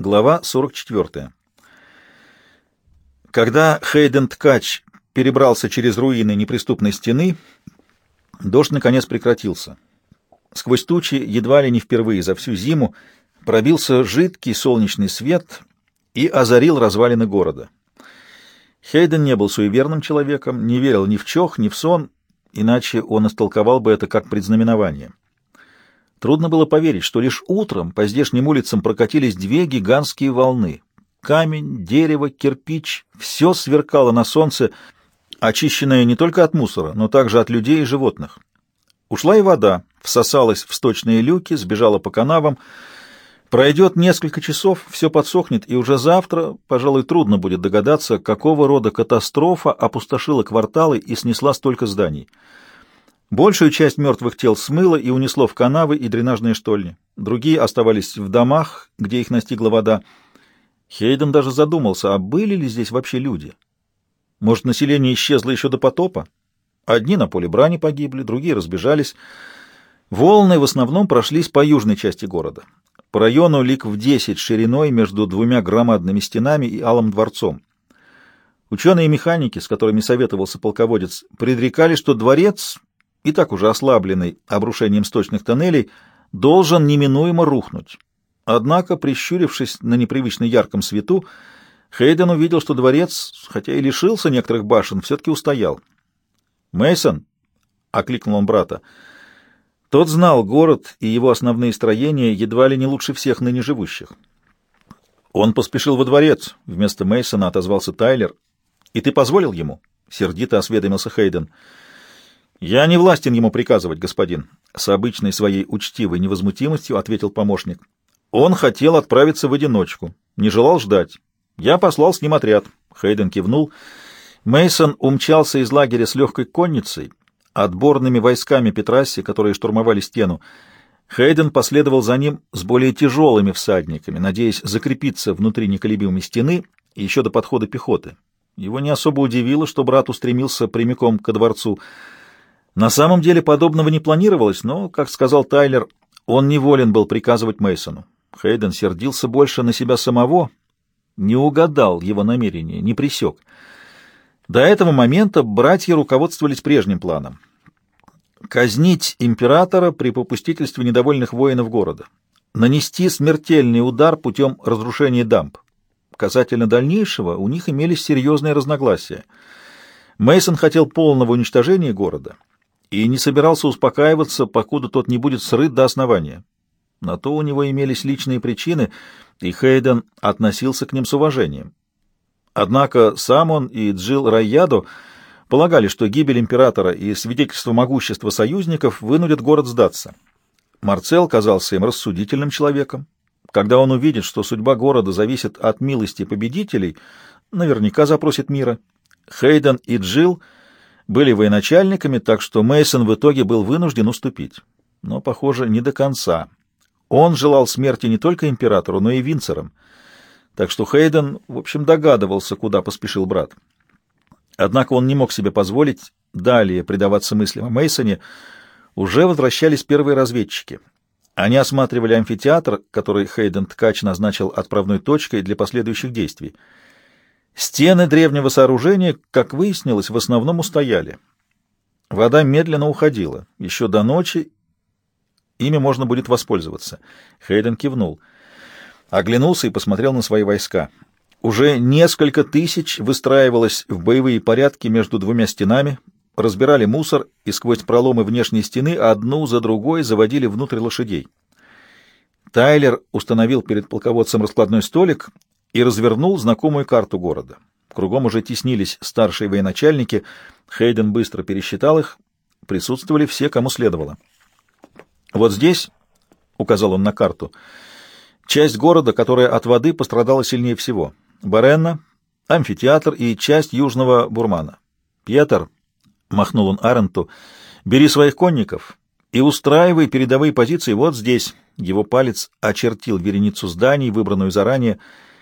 Глава 44. Когда Хейден Ткач перебрался через руины неприступной стены, дождь наконец прекратился. Сквозь тучи, едва ли не впервые за всю зиму, пробился жидкий солнечный свет и озарил развалины города. Хейден не был суеверным человеком, не верил ни в чох, ни в сон, иначе он истолковал бы это как предзнаменование. Трудно было поверить, что лишь утром по здешним улицам прокатились две гигантские волны. Камень, дерево, кирпич — все сверкало на солнце, очищенное не только от мусора, но также от людей и животных. Ушла и вода, всосалась в сточные люки, сбежала по канавам. Пройдет несколько часов, все подсохнет, и уже завтра, пожалуй, трудно будет догадаться, какого рода катастрофа опустошила кварталы и снесла столько зданий. Большую часть мертвых тел смыло и унесло в канавы и дренажные штольни. Другие оставались в домах, где их настигла вода. Хейден даже задумался, а были ли здесь вообще люди? Может, население исчезло еще до потопа? Одни на поле брани погибли, другие разбежались. Волны в основном прошлись по южной части города. По району лиг в 10 шириной между двумя громадными стенами и Алым дворцом. Ученые и механики, с которыми советовался полководец, предрекали, что дворец, и так уже ослабленный обрушением сточных тоннелей, должен неминуемо рухнуть. Однако, прищурившись на непривычно ярком свету, Хейден увидел, что дворец, хотя и лишился некоторых башен, все-таки устоял. «Мейсон!» — окликнул он брата. Тот знал город и его основные строения едва ли не лучше всех ныне живущих. «Он поспешил во дворец», — вместо Мейсона отозвался Тайлер. «И ты позволил ему?» — сердито осведомился Хейден. «Я не властен ему приказывать, господин», — с обычной своей учтивой невозмутимостью ответил помощник. «Он хотел отправиться в одиночку, не желал ждать. Я послал с ним отряд». Хейден кивнул. Мейсон умчался из лагеря с легкой конницей, отборными войсками Петрасси, которые штурмовали стену. Хейден последовал за ним с более тяжелыми всадниками, надеясь закрепиться внутри неколебимой стены еще до подхода пехоты. Его не особо удивило, что брат устремился прямиком ко дворцу. На самом деле подобного не планировалось, но, как сказал Тайлер, он неволен был приказывать Мейсону. Хейден сердился больше на себя самого, не угадал его намерения, не пресек. До этого момента братья руководствовались прежним планом — казнить императора при попустительстве недовольных воинов города, нанести смертельный удар путем разрушения дамб. Касательно дальнейшего у них имелись серьезные разногласия. Мейсон хотел полного уничтожения города и не собирался успокаиваться, покуда тот не будет срыт до основания. На то у него имелись личные причины, и Хейден относился к ним с уважением. Однако сам он и Джилл Райядо полагали, что гибель императора и свидетельство могущества союзников вынудят город сдаться. Марцел казался им рассудительным человеком. Когда он увидит, что судьба города зависит от милости победителей, наверняка запросит мира. Хейден и Джилл были военачальниками, так что Мейсон в итоге был вынужден уступить. Но, похоже, не до конца. Он желал смерти не только императору, но и Винцерам. Так что Хейден, в общем, догадывался, куда поспешил брат. Однако он не мог себе позволить далее предаваться мыслям о Мейсоне. Уже возвращались первые разведчики. Они осматривали амфитеатр, который Хейден Ткач назначил отправной точкой для последующих действий. Стены древнего сооружения, как выяснилось, в основном устояли. Вода медленно уходила. Еще до ночи ими можно будет воспользоваться. Хейден кивнул. Оглянулся и посмотрел на свои войска. Уже несколько тысяч выстраивалось в боевые порядки между двумя стенами, разбирали мусор и сквозь проломы внешней стены одну за другой заводили внутрь лошадей. Тайлер установил перед полководцем раскладной столик и развернул знакомую карту города. Кругом уже теснились старшие военачальники. Хейден быстро пересчитал их. Присутствовали все, кому следовало. «Вот здесь», — указал он на карту, — «часть города, которая от воды пострадала сильнее всего. Баренна, амфитеатр и часть южного Бурмана. Пьетер», — махнул он Аренту, — «бери своих конников и устраивай передовые позиции вот здесь». Его палец очертил вереницу зданий, выбранную заранее.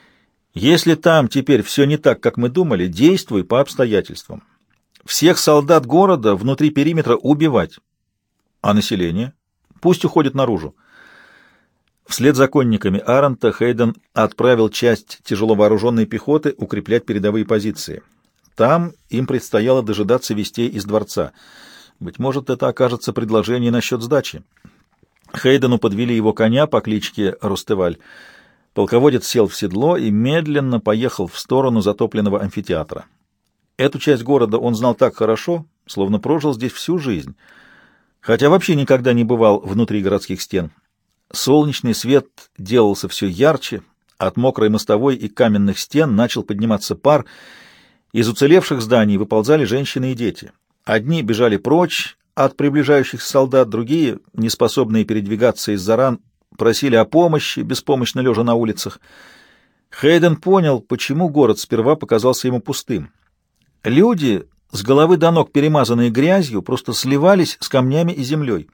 «Если там теперь все не так, как мы думали, действуй по обстоятельствам. Всех солдат города внутри периметра убивать. А население? Пусть уходит наружу». Вслед за конниками Арента Хейден отправил часть тяжело вооруженной пехоты укреплять передовые позиции. Там им предстояло дожидаться вестей из дворца. Быть может, это окажется предложение насчет сдачи. Хейдену подвели его коня по кличке Рустеваль. Полководец сел в седло и медленно поехал в сторону затопленного амфитеатра. Эту часть города он знал так хорошо, словно прожил здесь всю жизнь, хотя вообще никогда не бывал внутри городских стен. Солнечный свет делался все ярче, от мокрой мостовой и каменных стен начал подниматься пар, из уцелевших зданий выползали женщины и дети. Одни бежали прочь от приближающихся солдат, другие, неспособные передвигаться из-за ран, просили о помощи, беспомощно лежа на улицах. Хейден понял, почему город сперва показался ему пустым. Люди, с головы до ног перемазанные грязью, просто сливались с камнями и землей.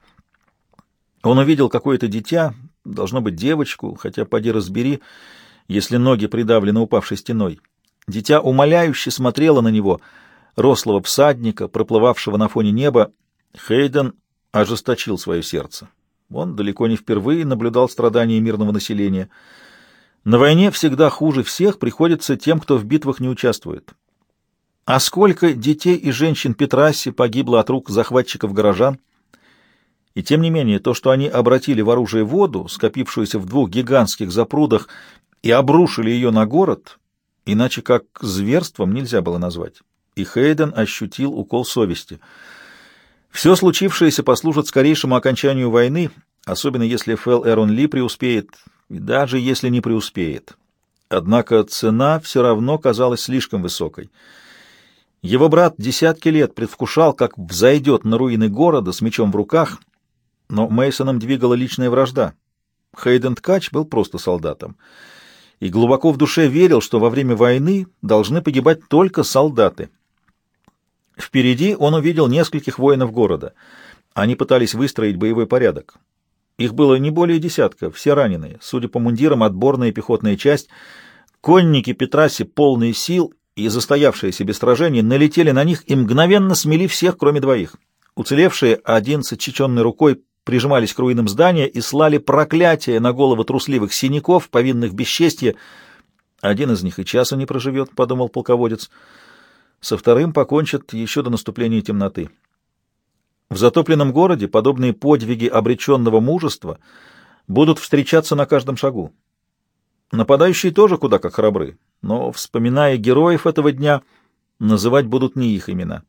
Он увидел какое-то дитя, должно быть девочку, хотя поди разбери, если ноги придавлены упавшей стеной. Дитя умоляюще смотрело на него, рослого всадника, проплывавшего на фоне неба. Хейден ожесточил свое сердце. Он далеко не впервые наблюдал страдания мирного населения. На войне всегда хуже всех приходится тем, кто в битвах не участвует. А сколько детей и женщин Петрасси погибло от рук захватчиков-горожан? И тем не менее, то, что они обратили в оружие воду, скопившуюся в двух гигантских запрудах, и обрушили ее на город, иначе как зверством нельзя было назвать. И Хейден ощутил укол совести. Все случившееся послужит скорейшему окончанию войны, особенно если Фэл Эрон Ли преуспеет, и даже если не преуспеет. Однако цена все равно казалась слишком высокой. Его брат десятки лет предвкушал, как взойдет на руины города с мечом в руках, но Мейсоном двигала личная вражда. Хейден Ткач был просто солдатом и глубоко в душе верил, что во время войны должны погибать только солдаты. Впереди он увидел нескольких воинов города. Они пытались выстроить боевой порядок. Их было не более десятка, все раненые, судя по мундирам, отборная пехотная часть. Конники Петрасси, полные сил и застоявшиеся без сражений, налетели на них и мгновенно смели всех, кроме двоих. Уцелевшие, один с отсеченной рукой, прижимались к руинам здания и слали проклятия на головы трусливых синяков, повинных в бесчестье. «Один из них и часа не проживет», — подумал полководец. «Со вторым покончат еще до наступления темноты». В затопленном городе подобные подвиги обреченного мужества будут встречаться на каждом шагу. Нападающие тоже куда как храбры, но, вспоминая героев этого дня, называть будут не их имена.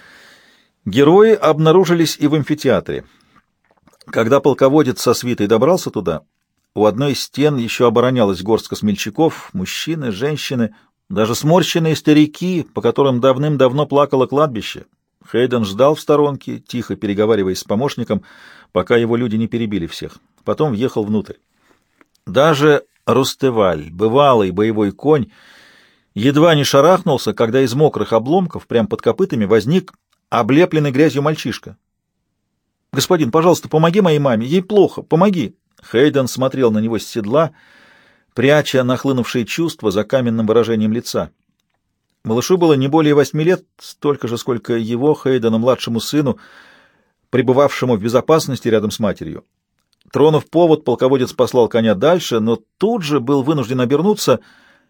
Герои обнаружились и в амфитеатре. Когда полководец со свитой добрался туда, у одной из стен еще оборонялась горстка смельчаков, мужчины, женщины, даже сморщенные старики, по которым давным-давно плакало кладбище. Хейден ждал в сторонке, тихо переговариваясь с помощником, пока его люди не перебили всех. Потом въехал внутрь. Даже Рустеваль, бывалый боевой конь, едва не шарахнулся, когда из мокрых обломков прямо под копытами возник облепленный грязью мальчишка. «Господин, пожалуйста, помоги моей маме, ей плохо, помоги!» Хейден смотрел на него с седла, пряча нахлынувшие чувства за каменным выражением лица. Малышу было не более 8 лет, столько же, сколько его, Хейдена, младшему сыну, пребывавшему в безопасности рядом с матерью. Тронув повод, полководец послал коня дальше, но тут же был вынужден обернуться.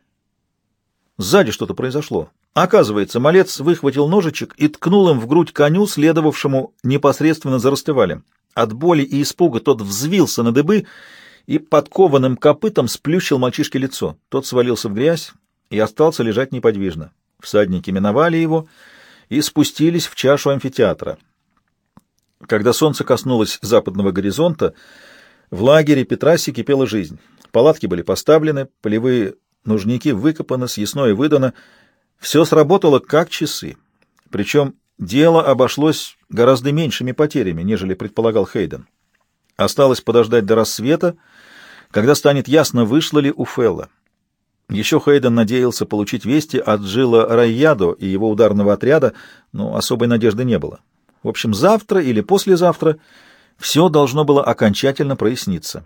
Сзади что-то произошло. Оказывается, малец выхватил ножичек и ткнул им в грудь коню, следовавшему непосредственно за Рустевалем. От боли и испуга тот взвился на дыбы и подкованным копытом сплющил мальчишке лицо. Тот свалился в грязь и остался лежать неподвижно. Всадники миновали его и спустились в чашу амфитеатра. Когда солнце коснулось западного горизонта, в лагере Петрасси кипела жизнь. Палатки были поставлены, полевые нужники выкопаны, съестное выдано. Все сработало как часы. Причем дело обошлось гораздо меньшими потерями, нежели предполагал Хейден. Осталось подождать до рассвета, когда станет ясно, вышло ли у Фэлла. Еще Хейден надеялся получить вести от Джилла Райядо и его ударного отряда, но особой надежды не было. В общем, завтра или послезавтра все должно было окончательно проясниться.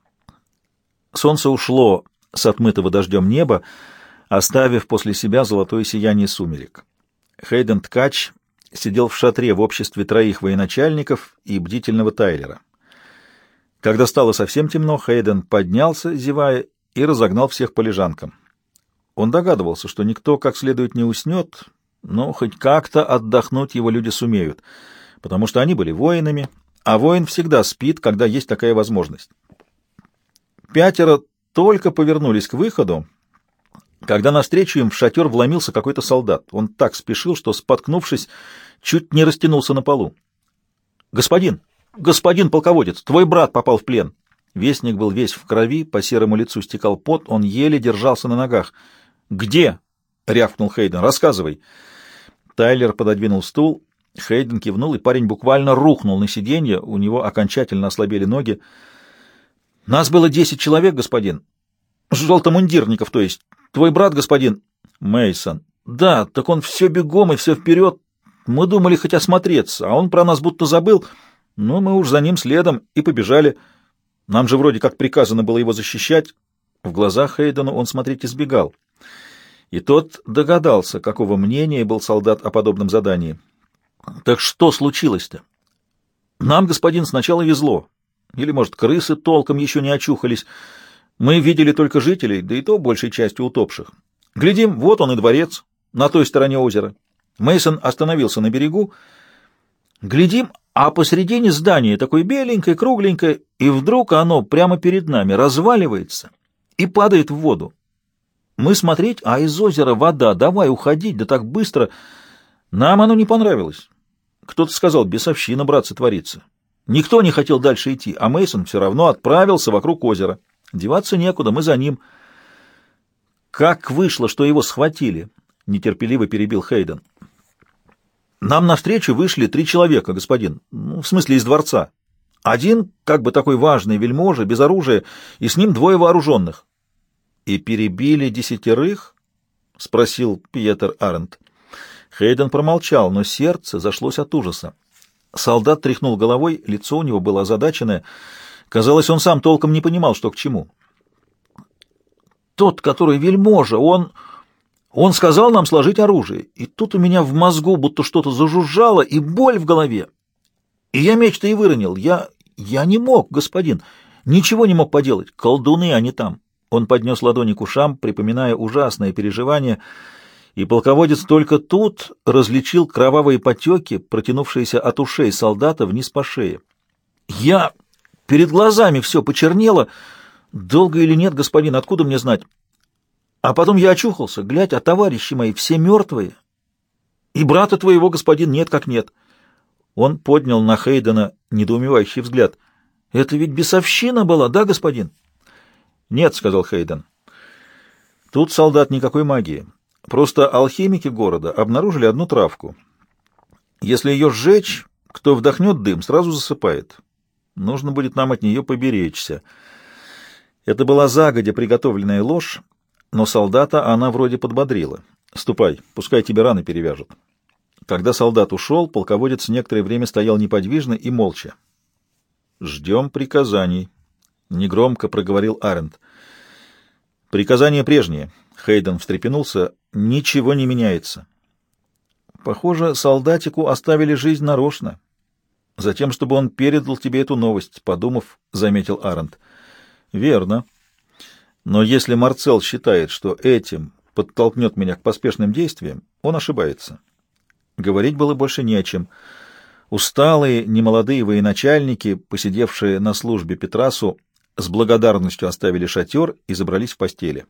Солнце ушло с отмытого дождем неба, оставив после себя золотое сияние сумерек. Хейден Ткач сидел в шатре в обществе 3 военачальников и бдительного Тайлера. Когда стало совсем темно, Хейден поднялся, зевая, и разогнал всех по лежанкам. Он догадывался, что никто как следует не уснет, но хоть как-то отдохнуть его люди сумеют, потому что они были воинами, а воин всегда спит, когда есть такая возможность. 5 только повернулись к выходу, когда навстречу им в шатер вломился какой-то солдат. Он так спешил, что, споткнувшись, чуть не растянулся на полу. «Господин! Господин полководец! Твой брат попал в плен!» Вестник был весь в крови, по серому лицу стекал пот, он еле держался на ногах. «Где?» — рявкнул Хейден. «Рассказывай». Тайлер пододвинул стул, Хейден кивнул, и парень буквально рухнул на сиденье, у него окончательно ослабели ноги. «Нас было 10 человек, господин. Желтомундирников, то есть. Твой брат, господин...» «Мейсон. Да, так он все бегом и все вперед. Мы думали хоть осмотреться, а он про нас будто забыл. Но мы уж за ним следом и побежали. Нам же вроде как приказано было его защищать». В глазах Хейдену он смотреть избегал. И тот догадался, какого мнения был солдат о подобном задании. «Так что случилось-то?» «Нам, господин, сначала везло. Или, может, крысы толком еще не очухались. Мы видели только жителей, да и то большей частью утопших. Глядим, вот он и дворец, на той стороне озера. Мейсон остановился на берегу. Глядим, а посредине здания такое беленькое, кругленькое, и вдруг оно прямо перед нами разваливается и падает в воду. Мы смотреть, а из озера вода, давай уходить, да так быстро. Нам оно не понравилось. Кто-то сказал, бесовщина, братцы, творится. Никто не хотел дальше идти, а Мейсон все равно отправился вокруг озера. Деваться некуда, мы за ним». «Как вышло, что его схватили?» — нетерпеливо перебил Хейден. «Нам навстречу вышли 3 человека, господин, в смысле из дворца. Один, как бы такой важный вельможа, без оружия, и с ним 2 вооруженных». «И перебили 10?» — спросил Пьетер Арендт. Хейден промолчал, но сердце зашлось от ужаса. Солдат тряхнул головой, лицо у него было озадаченное. Казалось, он сам толком не понимал, что к чему. «Тот, который вельможа, он сказал нам сложить оружие, и тут у меня в мозгу будто что-то зажужжало, и боль в голове. И я меч-то и выронил. Я не мог, господин, ничего не мог поделать. Колдуны они там». Он поднес ладони к ушам, припоминая ужасное переживание, и полководец только тут различил кровавые потеки, протянувшиеся от ушей солдата вниз по шее. Перед глазами все почернело. Долго или нет, господин, откуда мне знать? А потом я очухался. Глядь, а товарищи мои все мертвые. И брата твоего, господин, нет как нет». Он поднял на Хейдена недоумевающий взгляд. «Это ведь бесовщина была, да, господин?» «Нет», — сказал Хейден. «Тут, солдат, никакой магии. Просто алхимики города обнаружили одну травку. Если ее сжечь, кто вдохнет дым, сразу засыпает. Нужно будет нам от нее поберечься». Это была загодя приготовленная ложь, но солдата она вроде подбодрила. «Ступай, пускай тебе раны перевяжут». Когда солдат ушел, полководец некоторое время стоял неподвижно и молча. «Ждем приказаний», — негромко проговорил Арендт. «Приказания прежние». Хейден встрепенулся. «Ничего не меняется». «Похоже, солдатику оставили жизнь нарочно. Затем, чтобы он передал тебе эту новость», — подумав, заметил Арендт. «Верно. Но если Марцел считает, что этим подтолкнет меня к поспешным действиям, он ошибается». Говорить было больше не о чем. Усталые, немолодые военачальники, посидевшие на службе Петрасу, с благодарностью оставили шатер и забрались в постели.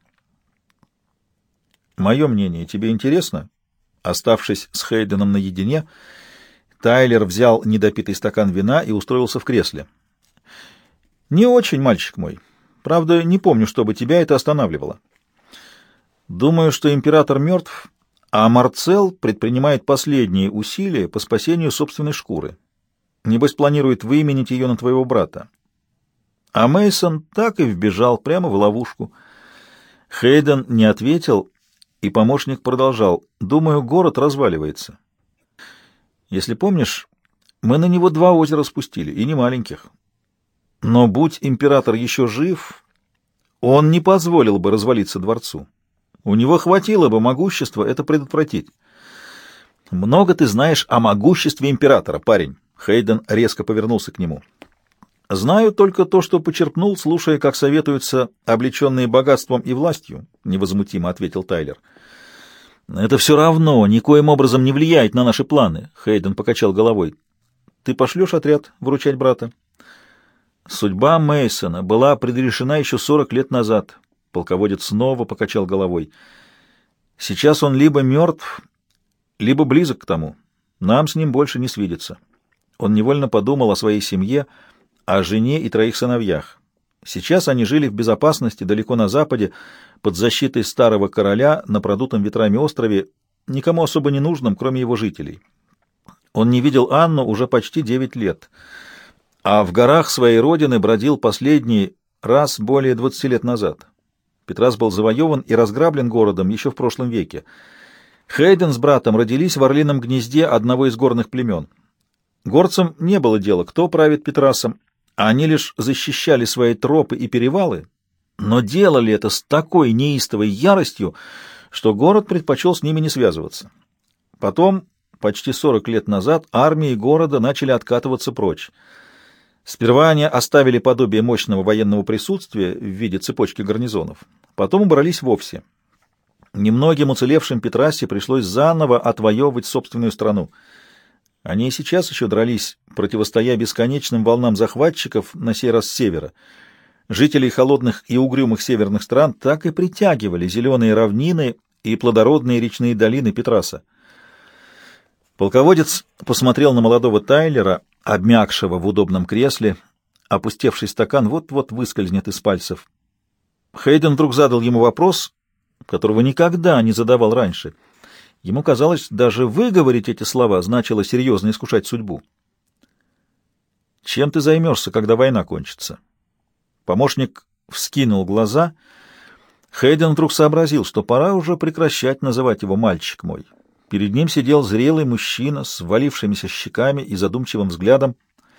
«Мое мнение тебе интересно?» Оставшись с Хейденом наедине, Тайлер взял недопитый стакан вина и устроился в кресле. «Не очень, мальчик мой. Правда, не помню, чтобы тебя это останавливало. Думаю, что император мертв, а Марцел предпринимает последние усилия по спасению собственной шкуры. Небось, планирует выменить ее на твоего брата. А Мейсон так и вбежал прямо в ловушку». Хейден не ответил, и помощник продолжал. «Думаю, город разваливается. Если помнишь, мы на него 2 озера спустили, и не маленьких. Но будь император еще жив, он не позволил бы развалиться дворцу. У него хватило бы могущества это предотвратить». «Много ты знаешь о могуществе императора, парень». Хейден резко повернулся к нему. Знаю только то, что почерпнул, слушая, как советуются облеченные богатством и властью, — невозмутимо ответил Тайлер. Это все равно никоим образом не влияет на наши планы, — Хейден покачал головой. Ты пошлешь отряд выручать брата? Судьба Мейсона была предрешена еще 40 лет назад. Полководец снова покачал головой. Сейчас он либо мертв, либо близок к тому. Нам с ним больше не свидеться. Он невольно подумал о своей семье, о жене и 3 сыновьях. Сейчас они жили в безопасности далеко на западе, под защитой старого короля на продутом ветрами острове, никому особо не нужном, кроме его жителей. Он не видел Анну уже почти 9 лет, а в горах своей родины бродил последний раз более 20 лет назад. Петрас был завоеван и разграблен городом еще в прошлом веке. Хейден с братом родились в орлином гнезде одного из горных племен. Горцам не было дела, кто правит Петрасом, они лишь защищали свои тропы и перевалы, но делали это с такой неистовой яростью, что город предпочел с ними не связываться. Потом, почти 40 лет назад, армии города начали откатываться прочь. Сперва они оставили подобие мощного военного присутствия в виде цепочки гарнизонов, потом убрались вовсе. Немногим уцелевшим Петрасе пришлось заново отвоевывать собственную страну. Они и сейчас еще дрались, противостоя бесконечным волнам захватчиков, на сей раз с севера. Жителей холодных и угрюмых северных стран так и притягивали зеленые равнины и плодородные речные долины Петраса. Полководец посмотрел на молодого Тайлера, обмякшего в удобном кресле. Опустевший стакан вот-вот выскользнет из пальцев. Хейден вдруг задал ему вопрос, которого никогда не задавал раньше. Ему казалось, даже выговорить эти слова значило серьезно искушать судьбу. «Чем ты займешься, когда война кончится?» Помощник вскинул глаза. Хейден вдруг сообразил, что пора уже прекращать называть его «мальчик мой». Перед ним сидел зрелый мужчина с валившимися щеками и задумчивым взглядом.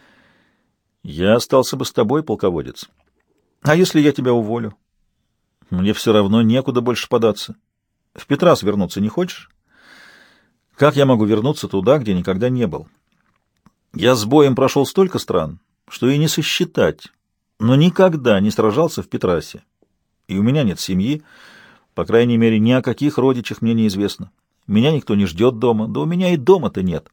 «Я остался бы с тобой, полководец. А если я тебя уволю? Мне все равно некуда больше податься. В Петрас вернуться не хочешь? Как я могу вернуться туда, где никогда не был? Я с боем прошел столько стран, что и не сосчитать, но никогда не сражался в Петрасе. И у меня нет семьи, по крайней мере, ни о каких родичах мне неизвестно. Меня никто не ждет дома, да у меня и дома-то нет».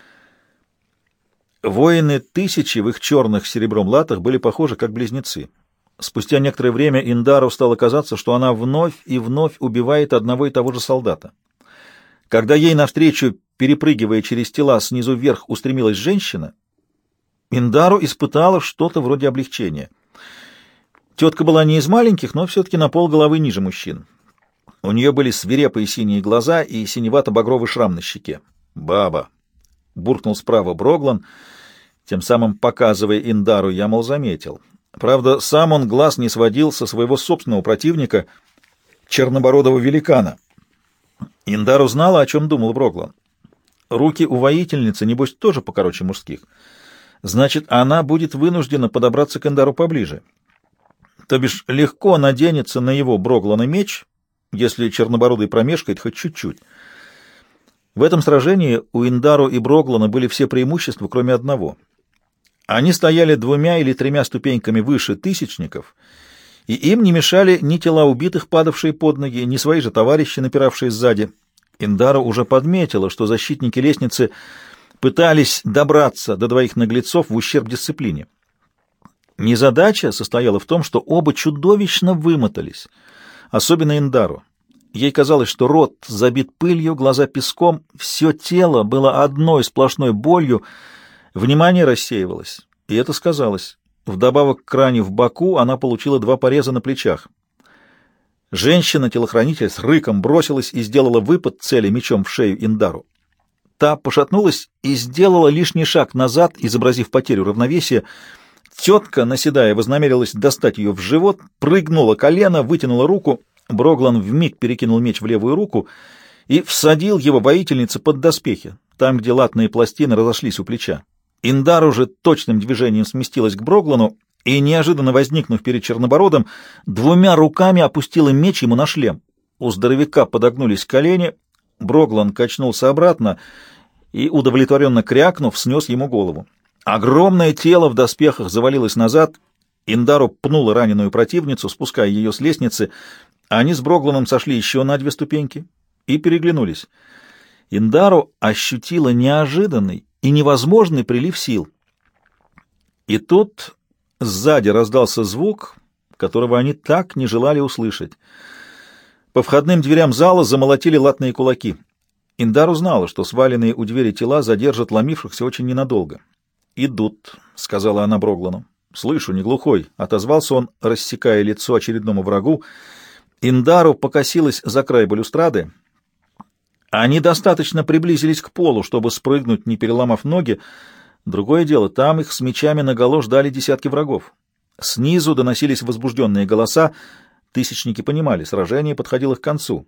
Воины тысячи в их черных с серебром латах были похожи как близнецы. Спустя некоторое время Индару стало казаться, что она вновь и вновь убивает одного и того же солдата. Когда ей навстречу, перепрыгивая через тела снизу вверх, устремилась женщина, Индару испытала что-то вроде облегчения. Тетка была не из маленьких, но все-таки на полголовы ниже мужчин. У нее были свирепые синие глаза и синевато-багровый шрам на щеке. «Баба!» — буркнул справа Броглан, тем самым показывая Индару, я, мол, заметил. Правда, сам он глаз не сводил со своего собственного противника, чернобородого великана. Индару знала, о чем думал Броглан. Руки у воительницы, небось, тоже покороче мужских. Значит, она будет вынуждена подобраться к Индару поближе. То бишь, легко наденется на его Броглана меч, если чернобородый промешкает хоть чуть-чуть. В этом сражении у Индару и Броглана были все преимущества, кроме одного. Они стояли 2 или 3 ступеньками выше тысячников, и им не мешали ни тела убитых, падавшие под ноги, ни свои же товарищи, напиравшие сзади. Индару уже подметила, что защитники лестницы пытались добраться до 2 наглецов в ущерб дисциплине. Незадача состояла в том, что оба чудовищно вымотались, особенно Индару. Ей казалось, что рот забит пылью, глаза песком, все тело было одной сплошной болью, внимание рассеивалось, и это сказалось. Вдобавок к ране в боку она получила 2 пореза на плечах. Женщина-телохранитель с рыком бросилась и сделала выпад цели мечом в шею Индару. Та пошатнулась и сделала лишний шаг назад, изобразив потерю равновесия. Тетка, наседая, вознамерилась достать ее в живот, прыгнула колено, вытянула руку. Броглан вмиг перекинул меч в левую руку и всадил его воительнице под доспехи, там, где латные пластины разошлись у плеча. Индар уже точным движением сместилась к Броглану и, неожиданно возникнув перед Чернобородом, 2 руками опустила меч ему на шлем. У здоровяка подогнулись колени, Броглан качнулся обратно и, удовлетворенно крякнув, снес ему голову. Огромное тело в доспехах завалилось назад. Индару пнула раненую противницу, спуская ее с лестницы. Они с Брогланом сошли еще на 2 ступеньки и переглянулись. Индару ощутила неожиданный и невозможный прилив сил. И тут сзади раздался звук, которого они так не желали услышать. По входным дверям зала замолотили латные кулаки. Индару знала, что сваленные у двери тела задержат ломившихся очень ненадолго. «Идут», — сказала она Броглану. «Слышу, не глухой», — отозвался он, рассекая лицо очередному врагу. Индару покосилась за край балюстрады. Они достаточно приблизились к полу, чтобы спрыгнуть, не переломав ноги. Другое дело, там их с мечами наголо ждали десятки врагов. Снизу доносились возбужденные голоса. Тысячники понимали, сражение подходило к концу.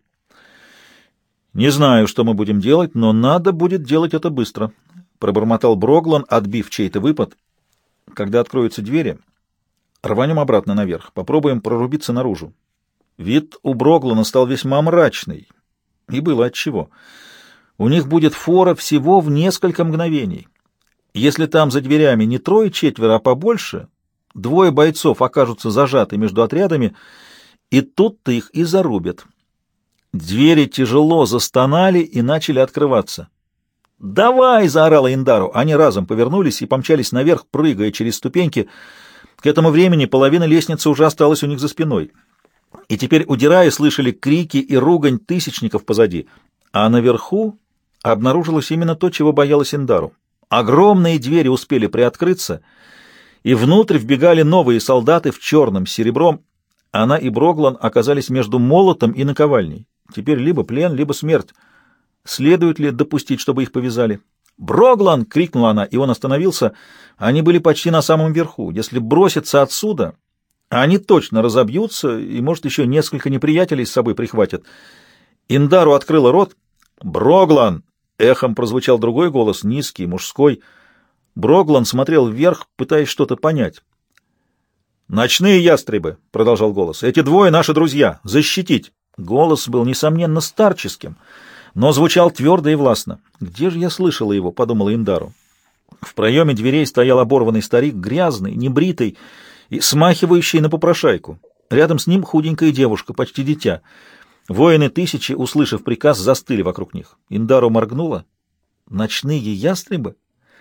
«Не знаю, что мы будем делать, но надо будет делать это быстро», — пробормотал Броглан, отбив чей-то выпад. «Когда откроются двери, рванем обратно наверх, попробуем прорубиться наружу». Вид у Броглана стал весьма мрачный, и было отчего. У них будет фора всего в несколько мгновений. Если там за дверями не 3-4, а побольше, 2 бойцов окажутся зажаты между отрядами, и тут-то их и зарубят. Двери тяжело застонали и начали открываться. «Давай!» — заорала Индару. Они разом повернулись и помчались наверх, прыгая через ступеньки. К этому времени половина лестницы уже осталась у них за спиной. И теперь, удирая, слышали крики и ругань тысячников позади. А наверху обнаружилось именно то, чего боялась Индару. Огромные двери успели приоткрыться, и внутрь вбегали новые солдаты в черном с серебром. Она и Броглан оказались между молотом и наковальней. Теперь либо плен, либо смерть. Следует ли допустить, чтобы их повязали? «Броглан!» — крикнула она, и он остановился. Они были почти на самом верху. Если броситься отсюда, они точно разобьются, и, может, еще несколько неприятелей с собой прихватят. Индару открыла рот. «Броглан!» — эхом прозвучал другой голос, низкий, мужской. Броглан смотрел вверх, пытаясь что-то понять. «Ночные ястребы!» — продолжал голос. «Эти 2 наши друзья! Защитить!» Голос был, несомненно, старческим, но звучал твердо и властно. «Где же я слышала его?» — подумала Индару. В проеме дверей стоял оборванный старик, грязный, небритый и смахивающий на попрошайку. Рядом с ним худенькая девушка, почти дитя. Воины тысячи, услышав приказ, застыли вокруг них. Индару моргнула. «Ночные ястребы?»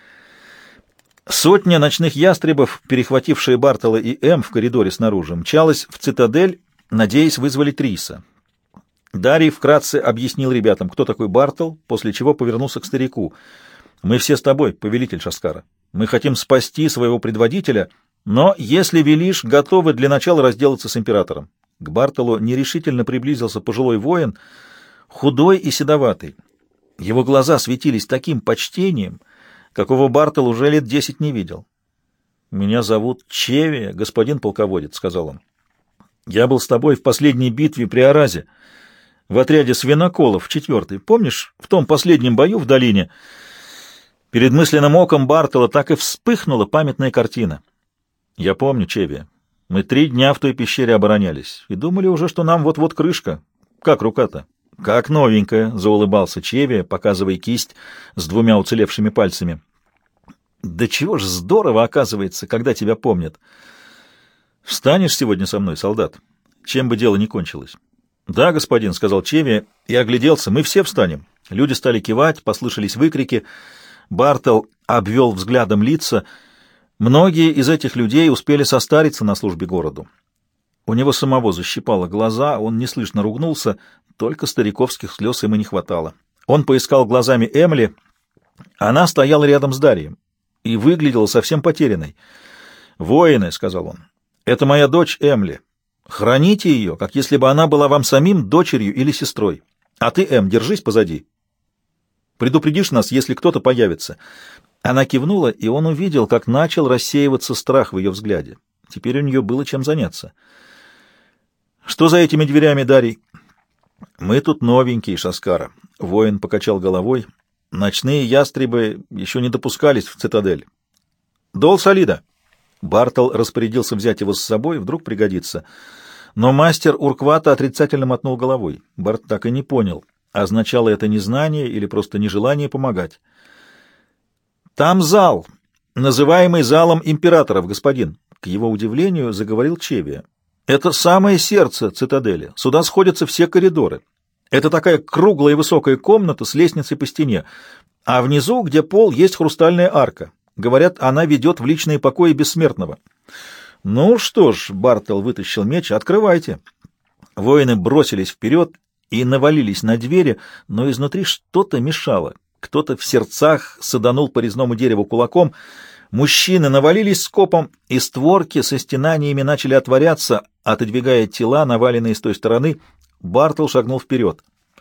Сотня ночных ястребов, перехватившая Бартола и М в коридоре снаружи, мчалась в цитадель, надеясь вызволить Риса. Дарий вкратце объяснил ребятам, кто такой Бартол, после чего повернулся к старику. «Мы все с тобой, повелитель Шаскара. Мы хотим спасти своего предводителя, но, если велишь, готовы для начала разделаться с императором». К Бартолу нерешительно приблизился пожилой воин, худой и седоватый. Его глаза светились таким почтением, какого Бартол уже лет 10 не видел. «Меня зовут Чевия, господин полководец», — сказал он. «Я был с тобой в последней битве при Аразе, в отряде свиноколов, 4-й. Помнишь, в том последнем бою в долине?» Перед мысленным оком Бартола так и вспыхнула памятная картина. «Я помню, Чевия. Мы 3 дня в той пещере оборонялись и думали уже, что нам вот-вот крышка. Как рука-то?» «Как новенькая», — заулыбался Чевия, показывая кисть с 2 уцелевшими пальцами. «Да чего ж здорово, оказывается, когда тебя помнят. Встанешь сегодня со мной, солдат, чем бы дело ни кончилось?» «Да, господин», — сказал Чевия и огляделся. «Мы все встанем». Люди стали кивать, послышались выкрики. Бартол обвел взглядом лица. Многие из этих людей успели состариться на службе городу. У него самого защипало глаза, он неслышно ругнулся, только стариковских слез ему не хватало. Он поискал глазами Эмли. Она стояла рядом с Дарием и выглядела совсем потерянной. «Воины», — сказал он, — «это моя дочь Эмли. Храните ее, как если бы она была вам самим дочерью или сестрой. А ты, Эм, держись позади. Предупредишь нас, если кто-то появится». Она кивнула, и он увидел, как начал рассеиваться страх в ее взгляде. Теперь у нее было чем заняться. «Что за этими дверями, Дарий?» «Мы тут новенькие, Шаскара», — воин покачал головой. «Ночные ястребы еще не допускались в цитадель». «Дол Солида!» Бартол распорядился взять его с собой, вдруг пригодится. Но мастер Урквата отрицательно мотнул головой. Барт так и не понял, означало это незнание или просто нежелание помогать. «Там зал, называемый залом императоров, господин. К его удивлению заговорил Чевия. Это самое сердце цитадели. Сюда сходятся все коридоры. Это такая круглая и высокая комната с лестницей по стене, а внизу, где пол, есть хрустальная арка. Говорят, она ведет в личные покои бессмертного. Ну что ж, Бартел вытащил меч, открывайте. Воины бросились вперед и навалились на двери, но изнутри что-то мешало. Кто-то в сердцах саданул по резному дереву кулаком. Мужчины навалились скопом, и створки со стенаниями начали отворяться, отодвигая тела, наваленные с той стороны. Бартел шагнул вперед.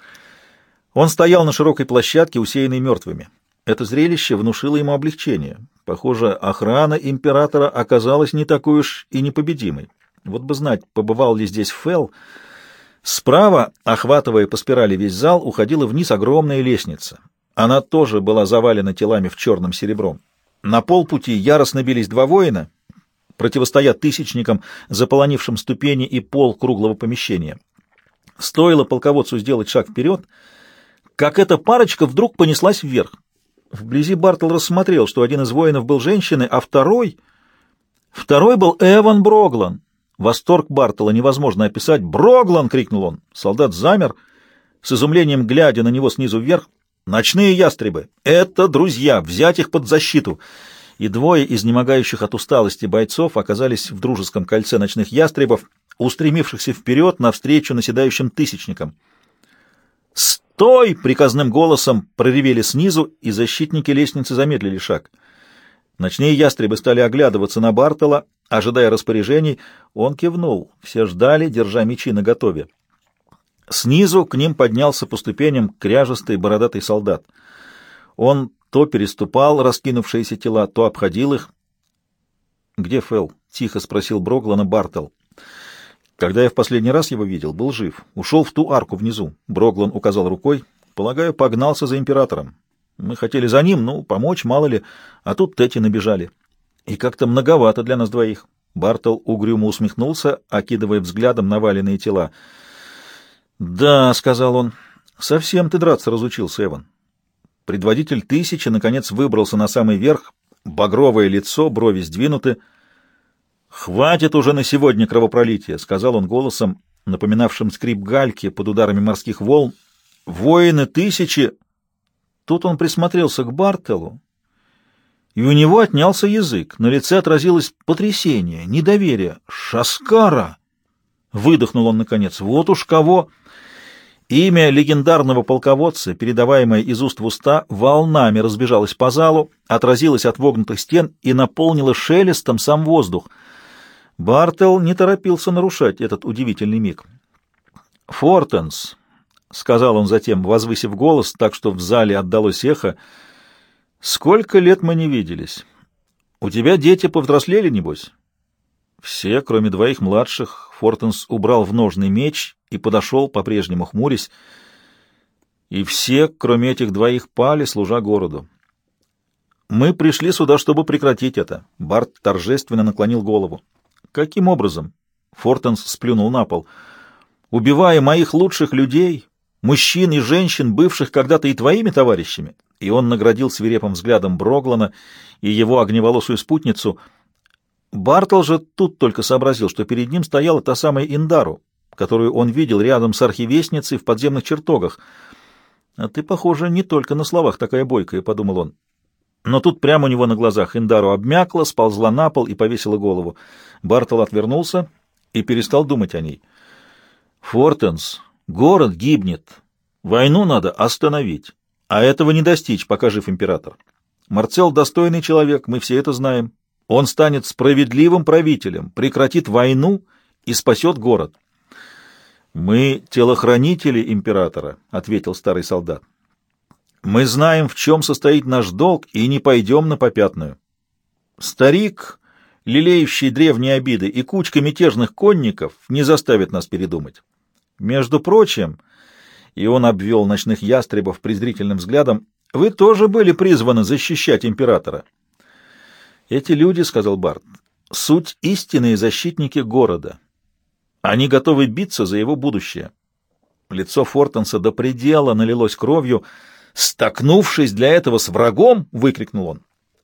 Он стоял на широкой площадке, усеянной мертвыми. Это зрелище внушило ему облегчение. Похоже, охрана императора оказалась не такой уж и непобедимой. Вот бы знать, побывал ли здесь Фэл. Справа, охватывая по спирали весь зал, уходила вниз огромная лестница. Она тоже была завалена телами в черном серебром. На полпути яростно бились два воина, противостоя тысячникам, заполонившим ступени и пол круглого помещения. Стоило полководцу сделать шаг вперед, как эта парочка вдруг понеслась вверх. Вблизи Бартел рассмотрел, что один из воинов был женщиной, а второй был Эван Броглан. Восторг Бартела невозможно описать. «Броглан!» — крикнул он. Солдат замер, с изумлением глядя на него снизу вверх. «Ночные ястребы! Это друзья! Взять их под защиту!» И двое изнемогающих от усталости бойцов оказались в дружеском кольце ночных ястребов, устремившихся вперед навстречу наседающим тысячникам. «Стой!» — приказным голосом проревели снизу, и защитники лестницы замедлили шаг. Ночные ястребы стали оглядываться на Бартела, ожидая распоряжений. Он кивнул. Все ждали, держа мечи наготове. Снизу к ним поднялся по ступеням кряжестый бородатый солдат. Он то переступал раскинувшиеся тела, то обходил их. «Где Фэл?» — тихо спросил Броглана Бартел. «Когда я в последний раз его видел, был жив. Ушел в ту арку внизу». Броглан указал рукой. «Полагаю, погнался за императором. Мы хотели за ним, ну, помочь, мало ли, а тут эти набежали. И как-то многовато для нас двоих». Бартел угрюмо усмехнулся, окидывая взглядом наваленные тела. «Да», — сказал он, — «совсем ты драться разучился, Эван». Предводитель тысячи, наконец, выбрался на самый верх, багровое лицо, брови сдвинуты. «Хватит уже на сегодня кровопролития», — сказал он голосом, напоминавшим скрип гальки под ударами морских волн. «Воины тысячи...» Тут он присмотрелся к Бартелу, и у него отнялся язык. На лице отразилось потрясение, недоверие. «Шаскара!» — выдохнул он наконец. «Вот уж кого!» Имя легендарного полководца, передаваемое из уст в уста, волнами разбежалось по залу, отразилось от вогнутых стен и наполнило шелестом сам воздух. Бартел не торопился нарушать этот удивительный миг. «Фортенс», — сказал он затем, возвысив голос, так что в зале отдалось эхо, — «сколько лет мы не виделись? У тебя дети повзрослели, небось?» Все, кроме двоих младших. Фортенс убрал в ножный меч и подошел, по-прежнему хмурясь. И все, кроме этих двоих, пали, служа городу. «Мы пришли сюда, чтобы прекратить это». Барт торжественно наклонил голову. «Каким образом?» Фортенс сплюнул на пол. «Убивая моих лучших людей, мужчин и женщин, бывших когда-то и твоими товарищами». И он наградил свирепым взглядом Броглана и его огневолосую спутницу. Бартел же тут только сообразил, что перед ним стояла та самая Индару, которую он видел рядом с архивестницей в подземных чертогах. «А ты, похоже, не только на словах такая бойкая», — подумал он. Но тут прямо у него на глазах Индару обмякла, сползла на пол и повесила голову. Бартел отвернулся и перестал думать о ней. «Фортенс, город гибнет. Войну надо остановить, а этого не достичь, пока жив император. Марцел достойный человек, мы все это знаем. Он станет справедливым правителем, прекратит войну и спасет город». «Мы телохранители императора», — ответил старый солдат. «Мы знаем, в чем состоит наш долг, и не пойдем на попятную. Старик, лелеющий древние обиды, и кучка мятежных конников не заставят нас передумать. Между прочим, и он обвел ночных ястребов презрительным взглядом, вы тоже были призваны защищать императора». «Эти люди, — сказал Барт, — суть истинные защитники города. Они готовы биться за его будущее». Лицо Фортенса до предела налилось кровью. «Столкнувшись для этого с врагом, — выкрикнул он,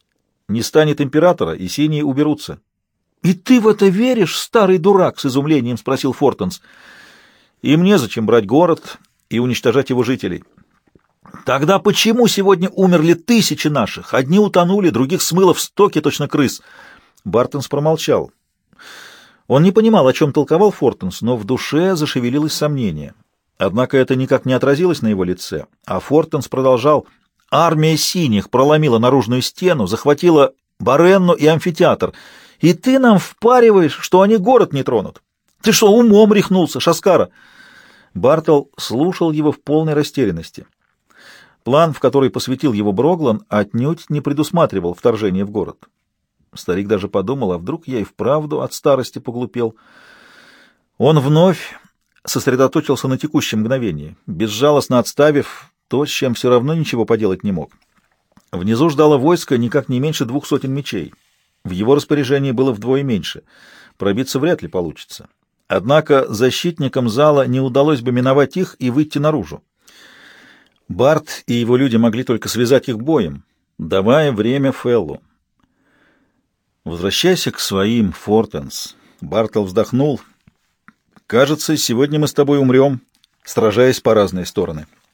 Не станет императора, и синие уберутся. — И ты в это веришь, старый дурак? — с изумлением спросил Фортенс. — Им незачем брать город и уничтожать его жителей. — Тогда почему сегодня умерли тысячи наших? Одни утонули, других смыло в стоке точно крыс. Бартенс промолчал. Он не понимал, о чем толковал Фортенс, но в душе зашевелилось сомнение. Однако это никак не отразилось на его лице, а Фортенс продолжал: «Армия синих проломила наружную стену, захватила Баренну и амфитеатр, и ты нам впариваешь, что они город не тронут. Ты что, умом рехнулся, Шаскара?» Бартл слушал его в полной растерянности. План, в который посвятил его Броглан, отнюдь не предусматривал вторжение в город. Старик даже подумал, а вдруг я и вправду от старости поглупел. Он вновь сосредоточился на текущем мгновении, безжалостно отставив то, с чем все равно ничего поделать не мог. Внизу ждало войско никак не меньше 200 мечей. В его распоряжении было вдвое меньше. Пробиться вряд ли получится. Однако защитникам зала не удалось бы миновать их и выйти наружу. Барт и его люди могли только связать их боем, давая время Феллу. «Возвращайся к своим, Фортенс», — Бартл вздохнул. «Кажется, сегодня мы с тобой умрем, сражаясь по разные стороны».